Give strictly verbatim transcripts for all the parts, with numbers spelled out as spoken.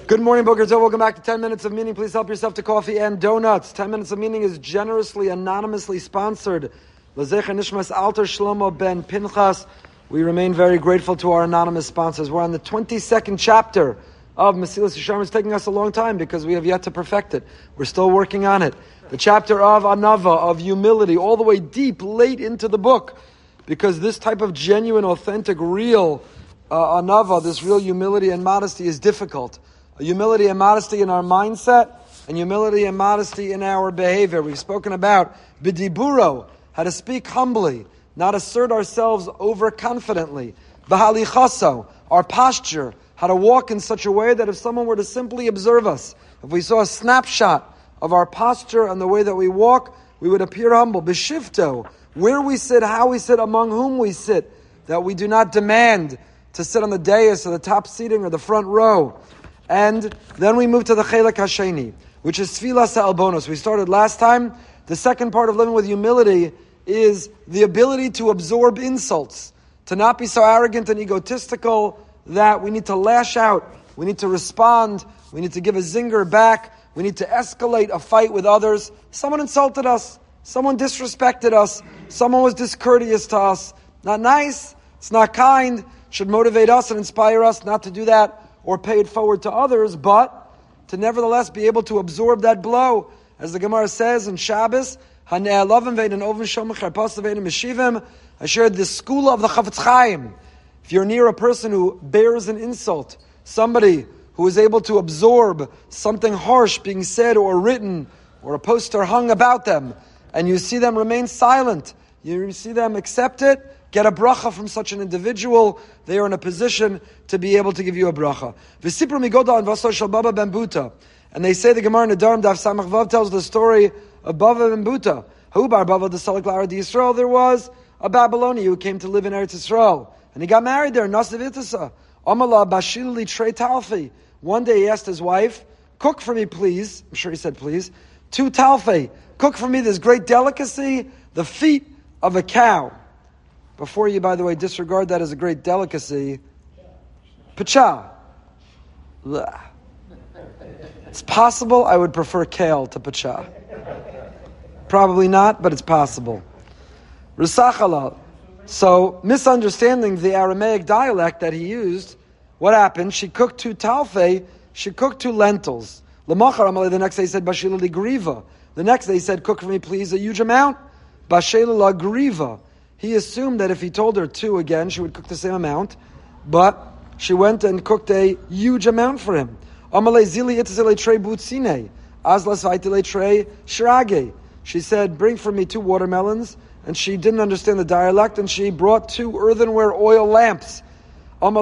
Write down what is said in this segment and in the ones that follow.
Good morning, Boker Tov. Welcome back to ten minutes of Meaning. Please help yourself to coffee and donuts. ten minutes of Meaning is generously, anonymously sponsored. L'zecher Nishmas Alter Shlomo ben Pinchas. We remain very grateful to our anonymous sponsors. We're on the twenty-second chapter of Mesilas Yesharim. It's taking us a long time because we have yet to perfect it. We're still working on it. The chapter of Anava, of humility, all the way deep, late into the book. Because this type of genuine, authentic, real uh, Anava, this real humility and modesty is difficult. Humility and modesty in our mindset, and humility and modesty in our behavior. We've spoken about b'diburo, how to speak humbly, not assert ourselves overconfidently. B'halichaso, our posture, how to walk in such a way that if someone were to simply observe us, if we saw a snapshot of our posture and the way that we walk, we would appear humble. B'shifto, where we sit, how we sit, among whom we sit, that we do not demand to sit on the dais or the top seating or the front row. And then we move to the Chelek Hasheni, which is Tfilas HaElbonos. We started last time. The second part of living with humility is the ability to absorb insults, to not be so arrogant and egotistical that we need to lash out, we need to respond, we need to give a zinger back, we need to escalate a fight with others. Someone insulted us, someone disrespected us, someone was discourteous to us. Not nice, it's not kind, should motivate us and inspire us not to do that or pay it forward to others, but to nevertheless be able to absorb that blow. As the Gemara says in Shabbos, I shared the school of the Chafetz Chaim. If you're near a person who bears an insult, somebody who is able to absorb something harsh being said or written, or a poster hung about them, and you see them remain silent, you see them accept it, get a bracha from such an individual, they are in a position to be able to give you a bracha. V'sipru migoda and vaso shel Baba ben Buta. And they say the Gemara in Nedarim Daf Samach Vav tells the story of Baba ben Buta. Hu bar Baba de Salak Lara di Yisrael. There was a Babylonian who came to live in Eretz Yisrael. And he got married there, Nasiv Itasa. Amala bashili trei talfi. One day he asked his wife, cook for me please. I'm sure he said please. Two talfi. Cook for me this great delicacy, the feet of a cow. Before you, by the way, disregard that as a great delicacy, pacha. It's possible I would prefer kale to pacha. Probably not, but it's possible. Risachala. So, misunderstanding the Aramaic dialect that he used, what happened? She cooked two talfe, she cooked two lentils. Lamachar Amalei, the next day he said, Bashila li griva. The next day he said, cook for me please a huge amount. Bashila la griva. He assumed that if he told her two again, she would cook the same amount, but she went and cooked a huge amount for him. She said, bring for me two watermelons, and she didn't understand the dialect, and she brought two earthenware oil lamps. In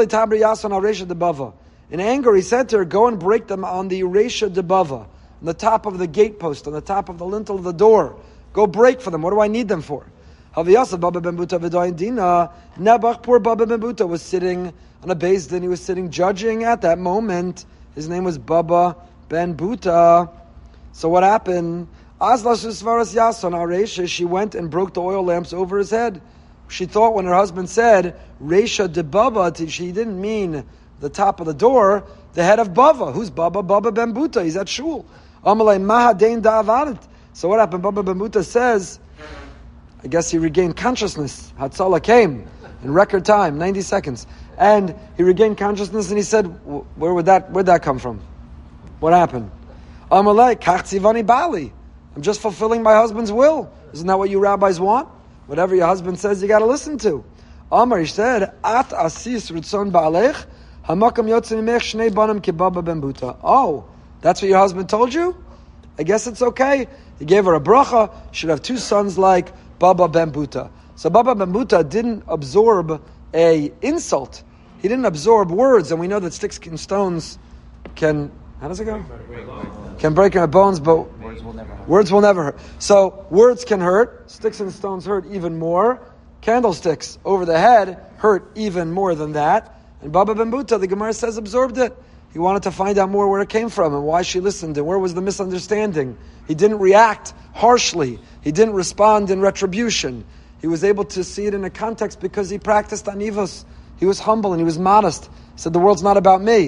anger, he said to her, go and break them on the Resha de Bava, on the top of the gatepost, on the top of the lintel of the door. Go break for them. What do I need them for? Haviyasa Baba ben Buta v'dayin dina. Nebuch, poor Baba ben Buta was sitting on a beis din. He was sitting judging at that moment. His name was Baba ben Buta. So what happened? Azla susvaras yason aresha. She went and broke the oil lamps over his head. She thought when her husband said Resha de Baba, she didn't mean the top of the door, the head of Baba. Who's Baba? Baba ben Buta. He's at shul. Amalei mahadein da'avadet. So what happened? Baba ben Buta says, I guess he regained consciousness. Hatzalah came in record time, ninety seconds. And he regained consciousness and he said, where would that, where'd that come from? What happened? Amalei, kach tzivani bali. I'm just fulfilling my husband's will. Isn't that what you rabbis want? Whatever your husband says, you got to listen to. Amar, he said, at asis ritzon ba'alech, hamakam yotzim imech shnei banim ki Baba ben Buta. Oh, that's what your husband told you? I guess it's okay. He gave her a bracha. Should have two sons like Baba ben Buta. So Baba ben Buta didn't absorb a insult. He didn't absorb words, and we know that sticks and stones can, how does it go? Can break our bones, but words will never hurt. Words will never hurt. So words can hurt. Sticks and stones hurt even more. Candlesticks over the head hurt even more than that. And Baba ben Buta, the Gemara says, absorbed it. He wanted to find out more where it came from and why she listened and where was the misunderstanding. He didn't react harshly. He didn't respond in retribution. He was able to see it in a context because he practiced anivos. He was humble and he was modest. He said, the world's not about me.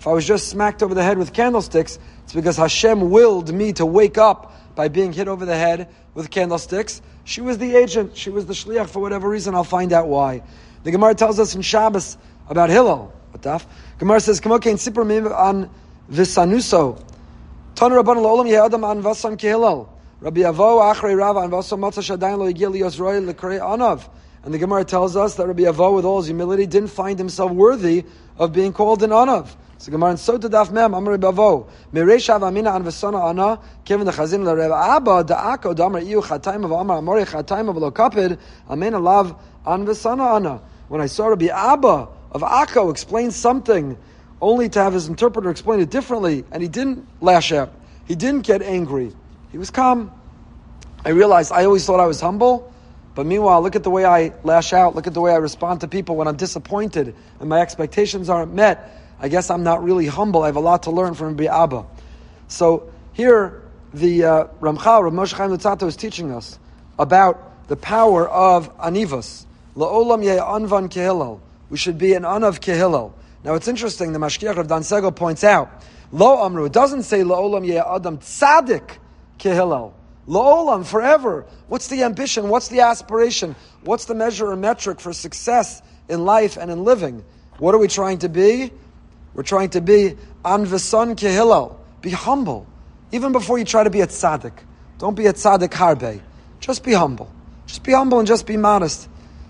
If I was just smacked over the head with candlesticks, it's because Hashem willed me to wake up by being hit over the head with candlesticks. She was the agent. She was the shliach for whatever reason. I'll find out why. The Gemara tells us in Shabbos about Hillel. What daf? Gemara says, "Kamokein sipur mim an visanuso." Ton Rabban L'olam Yeh Adam an vasam kehillel. Rabbi Avo achrei Rav an vasam matza shadayin lo yigil lios roy l'krei anav. And the Gemara tells us that Rabbi Avo, with all his humility, didn't find himself worthy of being called an anav. So Gemara and so to daf mem amar Rabbi Avo mereisha v'amina an vasana ana kevin the chazin l'Reb Abba da'ako damar iu chatayim of amar amori chatayim of lo kapid amen alav an vasana ana. When I saw Rabbi Abba of Akko explain something, only to have his interpreter explain it differently, and he didn't lash out. He didn't get angry. He was calm. I realized I always thought I was humble, but meanwhile, look at the way I lash out. Look at the way I respond to people when I'm disappointed and my expectations aren't met. I guess I'm not really humble. I have a lot to learn from Rabbi Abba. So here, the uh, Ramchal, Rav Moshe Chaim Luzzatto, is teaching us about the power of anivos. La'olam yeh anvan kehillel. We should be an anav kehillel. Now it's interesting, the Mashgiach of Dan Segel points out, Lo Amru, it doesn't say La'olam yeh adam tzadik kehillel. La'olam, forever. What's the ambition? What's the aspiration? What's the measure or metric for success in life and in living? What are we trying to be? We're trying to be anvasan kehillel. Be humble. Even before you try to be a tzaddik. Don't be a tzaddik harbe. Just be humble. Just be humble and just be modest.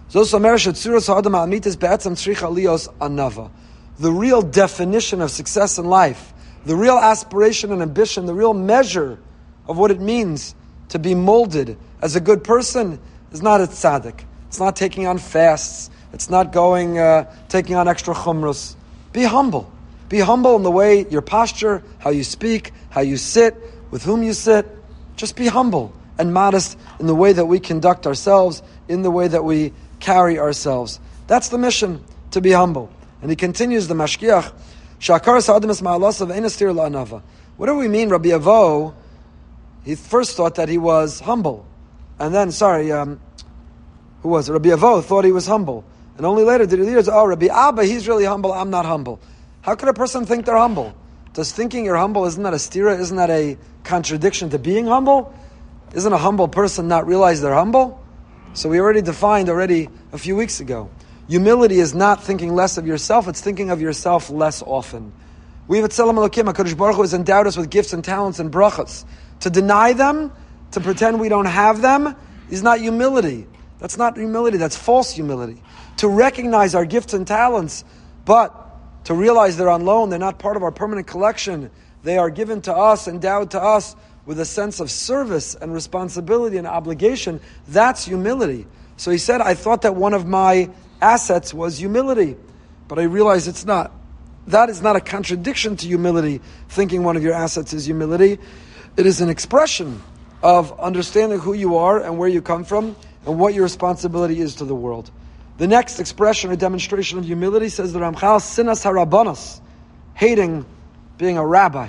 The real definition of success in life, the real aspiration and ambition, the real measure of what it means to be molded as a good person is not a tzaddik. It's not taking on fasts. It's not going, uh, taking on extra chumrus. Be humble. Be humble in the way, your posture, how you speak, how you sit, with whom you sit. Just be humble and modest in the way that we conduct ourselves, in the way that we carry ourselves. That's the mission, to be humble. And he continues, the Mashgiach, Shakar Sa'adamas Ma'alasav Einastir La'anava. What do we mean, Rabbi Avo? He first thought that he was humble. And then, sorry, um, who was it? Rabbi Avo thought he was humble. And only later did he realize, oh, Rabbi Abba, he's really humble, I'm not humble. How could a person think they're humble? Does thinking you're humble, isn't that a stira? Isn't that a contradiction to being humble? Isn't a humble person not realize they're humble? So we already defined already a few weeks ago. Humility is not thinking less of yourself, it's thinking of yourself less often. We have at Tzelem Elokim, HaKadosh Baruch Hu has endowed us with gifts and talents and brachas. To deny them, to pretend we don't have them, is not humility. That's not humility, that's false humility. To recognize our gifts and talents, but to realize they're on loan, they're not part of our permanent collection, they are given to us, endowed to us, with a sense of service and responsibility and obligation, that's humility. So he said, I thought that one of my assets was humility, but I realize it's not. That is not a contradiction to humility, thinking one of your assets is humility. It is an expression of understanding who you are and where you come from and what your responsibility is to the world. The next expression or demonstration of humility, says the Ramchal, sinas harabanos, hating being a rabbi.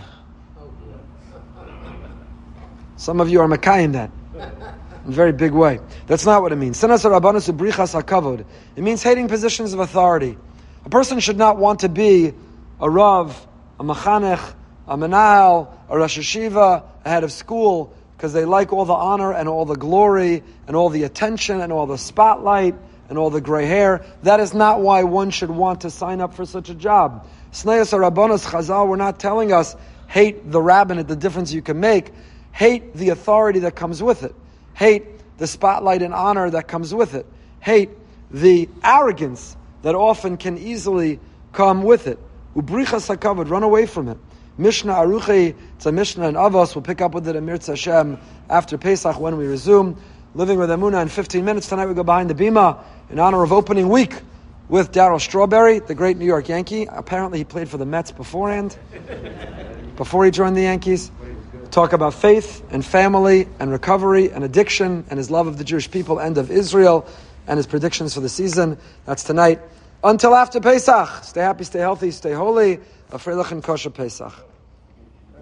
Some of you are makayim that in a very big way. That's not what it means. Sinas harabanos ubrichas hakavod. It means hating positions of authority. A person should not want to be a rav, a machanech, a menahel, a rosh yeshiva, a head of school, because they like all the honor and all the glory and all the attention and all the spotlight and all the gray hair. That is not why one should want to sign up for such a job. Snayas harabanos Chazal, we're not telling us hate the rabbinate, the difference you can make. Hate the authority that comes with it. Hate the spotlight and honor that comes with it. Hate the arrogance that often can easily come with it. Ubrichas hakavod, run away from it. Mishnah Aruchi, it's a Mishnah in Avos. We'll pick up with it in Mirz Hashem after Pesach when we resume. Living with Emunah in fifteen minutes. Tonight we go behind the Bima in honor of opening week with Darryl Strawberry, the great New York Yankee. Apparently he played for the Mets beforehand, before he joined the Yankees. Talk about faith and family and recovery and addiction and his love of the Jewish people and of Israel and his predictions for the season. That's tonight. Until after Pesach. Stay happy, stay healthy, stay holy. A freilich and kosher Pesach.